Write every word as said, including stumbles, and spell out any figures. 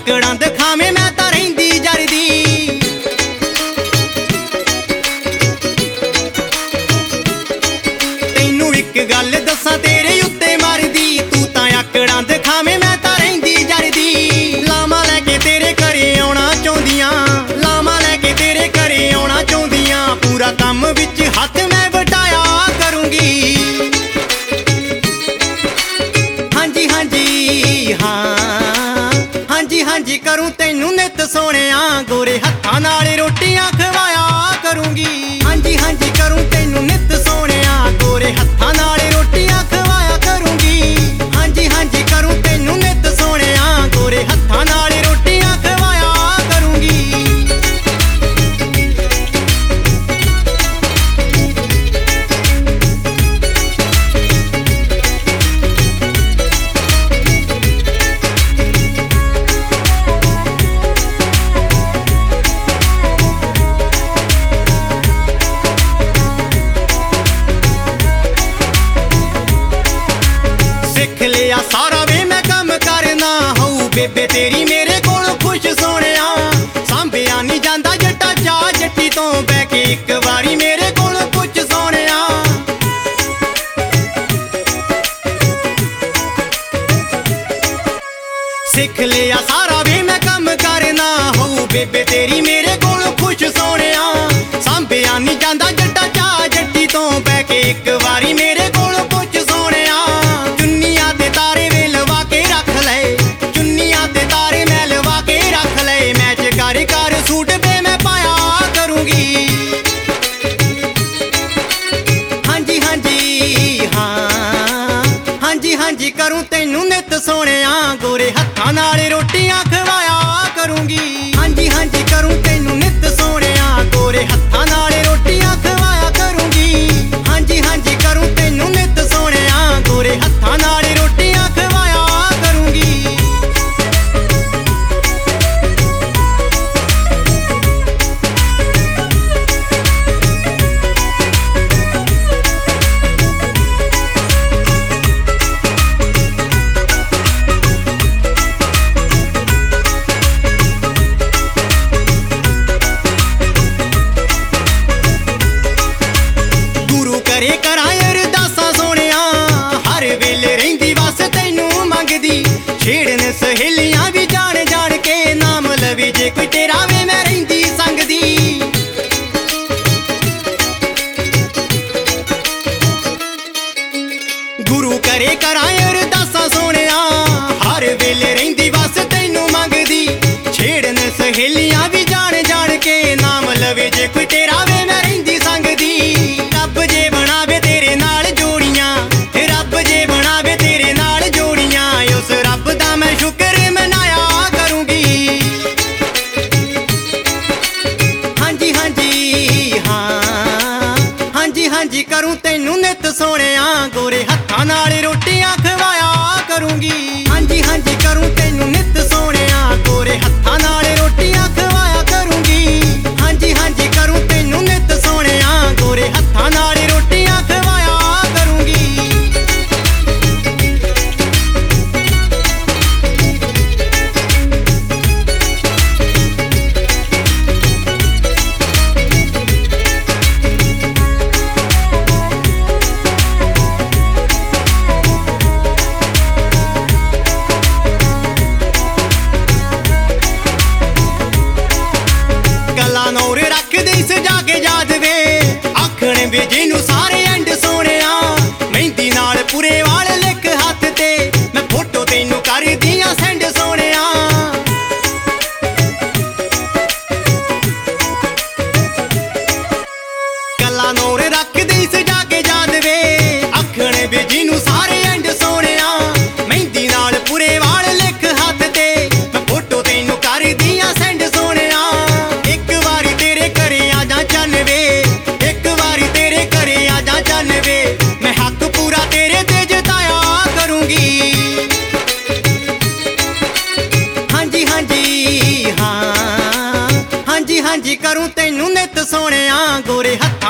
ਆਕੜਾਂ ਦਿਖਾਵੇਂ ਮੈਂ ਤਾਂ ਰਹਿੰਦੀ ਜਰਦੀ। ਤੈਨੂੰ ਇੱਕ ਗੱਲ ਦੱਸਾਂ ਤੇਰੇ ਉੱਤੇ ਮਰਦੀ, ਤੂੰ ਤਾਂ ਆਕੜਾਂ ਦਿਖਾਵੇਂ ਮੈਂ ਤਾਂ ਰਹਿੰਦੀ ਜਰਦੀ। ਲਾਵਾਂ ਲੈ ਕੇ ਤੇਰੇ ਘਰੇ ਆਉਣਾ ਚਾਹੁੰਦੀਆਂ, ਲਾਵਾਂ ਲੈ ਕੇ ਤੇਰੇ ਘਰੇ ਆਉਣਾ ਚਾਹੁੰਦੀਆਂ, ਪੂਰਾ ਕੰਮ ਵਿੱਚ ਹੱਥ ਮੈਂ ਵਟਾਇਆ ਕਰੂੰਗੀ। ਹਾਂਜੀ ਹਾਂਜੀ ਹਾਂ, ਹਾਂਜੀ ਹਾਂਜੀ ਕਰੂੰ ਤੈਨੂੰ ਨਿੱਤ ਸੋਹਣਿਆ, ਗੋਰੇ ਹੱਥਾਂ ਨਾਲ ਰੋਟੀਆਂ ਖਵਾਇਆ ਕਰੂੰਗੀ। ਹਾਂਜੀ ਹਾਂਜੀ ਕਰੂੰ ਤੈਨੂੰ ਨਿੱਤ ਸੋਹਣਿਆ, ਗੋਰੇ ਹੱਥਾਂ ਨਾਲ ਰੋਟੀਆਂ ਖਵਾਇਆ ਕਰੂੰਗੀ। ਹਾਂਜੀ ਹਾਂਜੀ ਕਰੂੰ ਤੈਨੂੰ ਨਿੱਤ ਸੋਹਣਿਆ, ਗੋਰੇ ਹੱਥਾਂ ਨਾਲ ਰੋਟੀਆਂ ਖਵਾਇਆ ਕਰੂੰਗੀ। ਸਿੱਖ ਲਿਆ ਸਾਰਾ ਵੇ ਮੈਂ ਕੰਮ ਕਰਨਾ, ਹੋਊ ਬੇਬੇ ਤੇਰੀ ਮੇਰੇ ਕੋਲ ਖੁਸ਼ ਸੋਹਣਿਆ। ਸਾਂਭਿਆ ਨਹੀਂ ਜਾਂਦਾ ਜੱਟਾ ਚਾਹ ਜੱਟੀ ਤੋਂ, ਬਹਿ ਕੇ ਇੱਕ ਵਾਰੀ ਮੇਰੇ ਕੋਲ ਪੁੱਛ ਸੋਹਣਿਆ। ਸਿੱਖ ਲਿਆ ਸਾਰਾ ਵੇ ਮੈਂ ਕੰਮ ਕਰਨਾ, ਹੋਊ ਬੇਬੇ ਤੇਰੀ ਮੇਰੇ ਕੋਲ ਖੁਸ਼ ਸੋਹਣਿਆ। ਸਾਂਭਿਆ ਨਹੀਂ ਜਾਂਦਾ ਜੱਟਾ ਚਾਹ ਜੱਟੀ ਤੋਂ, ਬਹਿ ਕੇ ਇੱਕ ਵਾਰੀ ਮੇਰੇ ਕੋਲ ਪੁੱਛ ਸੋਹਣਿਆ। ਚੁੰਨੀਆਂ ਤੇ ਤਾਰੇ ਵੇ ਲਵਾ ਕੇ ਰੱਖ ਲਏ, ਚੁੰਨੀਆਂ ਤੇ ਤਾਰੇ ਮੈਂ ਲਵਾ ਕੇ ਰੱਖ ਲਏ, ਮੈਚ ਕਰ ਕਰ ਸੂਟ ਵੇ ਮੈਂ ਪਾਇਆ ਕਰੂੰਗੀ। ਹਾਂਜੀ ਹਾਂਜੀ ਹਾਂ, ਹਾਂਜੀ ਹਾਂਜੀ ਕਰੂੰ ਤੈਨੂੰ ਨਿੱਤ ਸੋਹਣਿਆ, ਗੋਰੇ ਹੱਥਾਂ ਨਾਲ ਰੋਟੀਆਂ ਖਵਾਇਆ ਕਰੂੰਗੀ। ਹਾਂਜੀ ਹਾਂਜੀ ਕਰੂੰ ਤੈਨੂੰ ਨਿੱਤ ਸੋਹਣਿਆ, ਗੋਰੇ ਹੱਥਾਂ ਨਾਲ ਰੋਟੀਆਂ ਖਵਾਇਆ ਕਰੂੰਗੀ। ਹਾਂਜੀ ਹਾਂਜੀ ਕਰੂੰ ਤੈਨੂੰ ਨਿੱਤ ਸੋਹਣਿਆ, ਗੋਰੇ ਹੱਥਾਂ ਨਾਲ ਰੋਟੀਆਂ ਖਵਾਇਆ ਕਰੂੰਗੀ। ਗੁਰੂ ਕਰੇ ਕਰਾਂ ਅਰਦਾਸਾਂ ਸੋਹਣਿਆ, ਹਰ ਵੇਲੇ ਰਹਿੰਦੀ ਬਸ ਤੈਨੂੰ ਮੰਗਦੀ। ਛੇੜਨ ਸਹੇਲੀਆਂ ਵੀ ਜਾਣ ਜਾਣ ਕੇ, ਨਾਮ ਲਵੇ ਜੇ ਕੋਈ ਤੇਰਾ ਵੇ ਮੈਂ ਰਹਿੰਦੀ ਸੰਗਦੀ। ਗੁਰੂ ਕਰੇ ਕਰਾਂ ਅਰਦਾਸਾਂ ਸੋਹਣਿਆ, ਹਰ ਵੇਲੇ ਰਹਿੰਦੀ ਬਸ ਤੈਨੂੰ ਮੰਗਦੀ। ਛੇੜਨ ਸਹੇਲੀਆਂ ਵੀ ਜਾਣ ਜਾਣ ਕੇ, ਨਾਮ ਲਵੇ ਜੇ ਕੋਈ ਤੇਰਾ ਵੇ ਮੈਂ ਰਹਿੰਦੀ ਸੰਗਦੀ। ਰੱਬ ਜੇ ਬਣਾਵੇ ਤੇਰੇ ਨਾਲ ਜੋੜੀਆਂ, ਰੱਬ ਜੇ ਬਣਾਵੇ ਤੇਰੇ ਨਾਲ ਜੋੜੀਆਂ, ਉਸ ਰੱਬ ਦਾ ਮੈਂ ਸ਼ੁਕਰ ਮਨਾਇਆ ਕਰੂੰਗੀ। ਹਾਂਜੀ ਹਾਂਜੀ ਹਾਂ, ਹਾਂਜੀ ਹਾਂਜੀ ਕਰੂੰ ਤੈਨੂੰ ਨਿੱਤ ਸੋਹਣਿਆ, ਗੋਰੇ ਹੱਥਾਂ ਨਾਲ ਰੋਟੀਆਂ ਖਵਾਇਆ ਕਰੂੰਗੀ। ਹਾਂਜੀ ਹਾਂਜੀ ਕਰੂੰ ਤੈਨੂੰ ਨਿੱਤ ਸੋਹਣਿਆ, ਗੋਰੇ ਹੱਥਾਂ ਨਾਲ ਰੋਟੀਆਂ ਖਵਾਇਆ ਕਰੂੰਗੀ। ਹਾਂਜੀ ਹਾਂਜੀ ਕਰੂੰ ਤੈਨੂੰ ਨਿੱਤ ਸੋਹਣਿਆ, ਗੋਰੇ ਹੱਥਾਂ ਨਾਲ ਰੋਟੀਆਂ ਖਵਾਇਆ ਕਰੂੰਗੀ। ਗੱਲਾਂ ਨੌਰ ਰੱਖਦੇ ਸਜਾ ਕੇ ਯਾਦ ਵੇ, ਆਖਣ ਵੇ ਜਿਹਨੂੰ ਸਾਰੇ ਐਂਡ ਸੋਹਣਿਆ। ਮਹਿੰਦੀ ਨਾਲ ਪੂਰੇ ਵਾਲ ਲਿਖ ਹੱਥ ਤੇ, ਮੈਂ ਫੋਟੋ ਤੈਨੂੰ ਕਰਦੀਆਂ ਸੈਂਡ ਸੋਹਣਿਆ। ਗੱਲਾਂ ਨੌਰ ਰੱਖਦੇ ਸਜਾ ਕੇ ਯਾਦ ਵੇ, ਆਖਣ ਵੇ ਜਿਹਨੂੰ ਸਾਰੇ ਐਂਡ ਸੋਹਣਿਆ। ਮਹਿੰਦੀ ਨਾਲ ਪੂਰੇ ਵਾਲ ਲਿਖ ਹੱਥ ਤੇ, ਮੈਂ ਫੋਟੋ ਤੈਨੂੰ ਕਰਦੀਆਂ ਸੈਂਡ ਸੋਹਣਿਆ। ਇੱਕ ਵਾਰੀ ਤੇਰੇ ਘਰੇ ਆ ਜਾ ਚੰਨ ਵੇ, ਇੱਕ ਵਾਰੀ ਤੇਰੇ ਘਰੇ ਆ ਜਾ ਚੰਨ ਵੇ, ਮੈਂ ਹੱਕ ਪੂਰਾ ਤੇਰੇ ਤੇ ਜਤਾਇਆ ਕਰੂੰਗੀ। ਹਾਂਜੀ ਹਾਂਜੀ ਹਾਂ, ਹਾਂਜੀ ਹਾਂਜੀ ਕਰੂੰ ਤੈਨੂੰ ਨਿੱਤ ਸੋਹਣਿਆ, ਗੋਰੇ ਹੱਥ